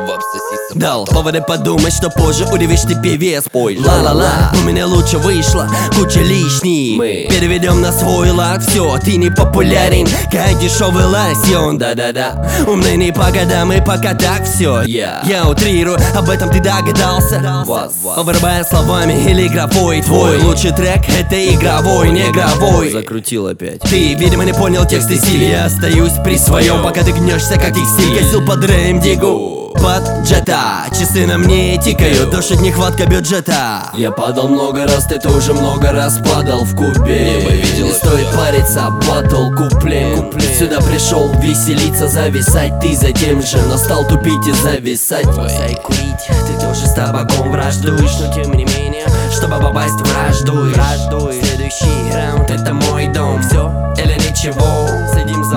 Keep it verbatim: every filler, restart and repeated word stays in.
Дал поводы подумать, что позже удивишь ты певец. Пой, ла-ла-ла, у меня лучше вышло, куча лишней. Мы переведем на свой лад, все, ты не популярен, как дешевый лосьон. Да-да-да, умный не по годам и пока так все. yeah. Я утрирую, об этом ты догадался. Вырубая словами или графой. Твой лучший трек это игровой, не игровой. Закрутил опять. Ты, видимо, не понял текст и стиль. Я остаюсь при своем, пока ты гнешься, как текстиль. Косил под рэм-дигу под джета, часы на мне тикают, душит нехватка бюджета. Я падал много раз, ты тоже много раз падал в купе. Не стоит париться, батл куплет. Сюда пришел веселиться, зависать. Ты за тем же, но стал тупить и зависать. Бросай курить, ты тоже с табаком враждуешь, но тем не менее, чтобы попасть враждуешь. Следующий раунд это мой дом, все или ничего. Садимся